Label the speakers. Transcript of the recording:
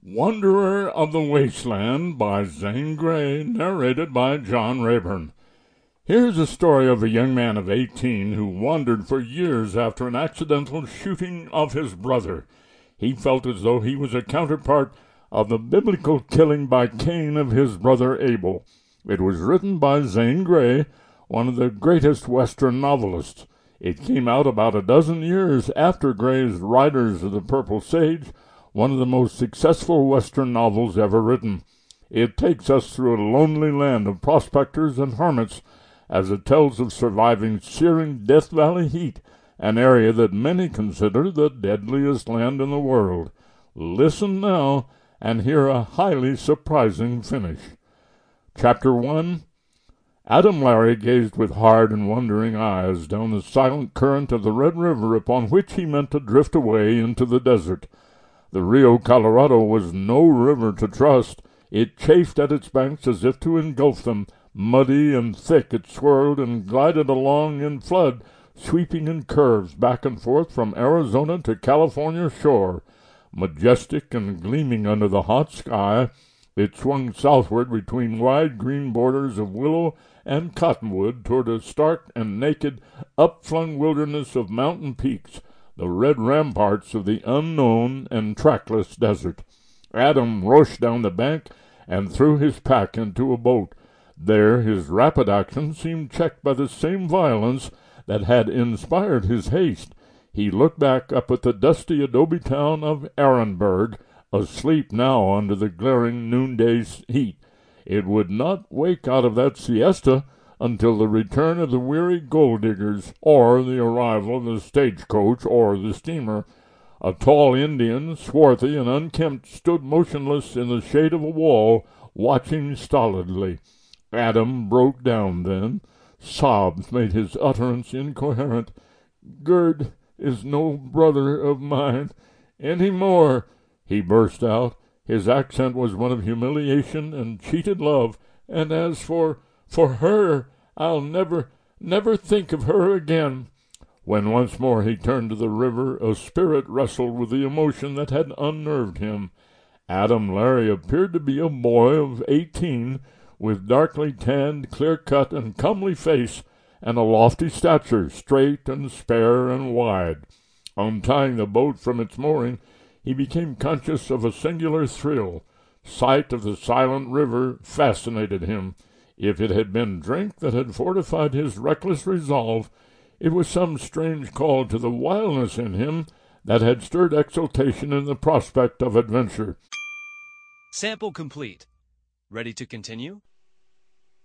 Speaker 1: Wanderer of the Wasteland by Zane Grey, narrated by John Rayburn. Here's a story of a young man of 18 who wandered for years after an accidental shooting of his brother. He felt as though he was a counterpart of the biblical killing by Cain of his brother Abel. It was written by Zane Grey, one of the greatest Western novelists. It came out about a dozen years after Gray's Riders of the Purple Sage, one of the most successful Western novels ever written. It takes us through a lonely land of prospectors and hermits as it tells of surviving searing Death Valley heat, an area that many consider the deadliest land in the world. Listen now and hear a highly surprising finish. Chapter 1. Adam Larry gazed with hard and wondering eyes down the silent current of the Red River upon which he meant to drift away into the desert. The Rio Colorado was no river to trust. It chafed at its banks as if to engulf them. Muddy and thick it swirled and glided along in flood, sweeping in curves back and forth from Arizona to California shore. Majestic and gleaming under the hot sky, it swung southward between wide green borders of willow and cottonwood toward a stark and naked, upflung wilderness of mountain peaks, the red ramparts of the unknown and trackless desert. Adam rushed down the bank and threw his pack into a boat. There his rapid action seemed checked by the same violence that had inspired his haste. He looked back up at the dusty adobe town of Ehrenberg, asleep now under the glaring noonday heat. It would not wake out of that siesta until the return of the weary gold diggers, or the arrival of the stagecoach or the steamer. A tall Indian, swarthy and unkempt, stood motionless in the shade of a wall, watching stolidly. Adam broke down then. Sobs made his utterance incoherent. "Gerd is no brother of mine any more," he burst out. His accent was one of humiliation and cheated love. "And as for her, I'll never think of her again." When once more he turned to the river, a spirit wrestled with the emotion that had unnerved him. Adam Larry appeared to be a boy of 18, with darkly tanned, clear-cut, and comely face, and a lofty stature, straight and spare and wide. Untying the boat from its mooring, he became conscious of a singular thrill. Sight of the silent river fascinated him. If it had been drink that had fortified his reckless resolve, it was some strange call to the wildness in him that had stirred exultation in the prospect of adventure.
Speaker 2: Sample complete. Ready to continue?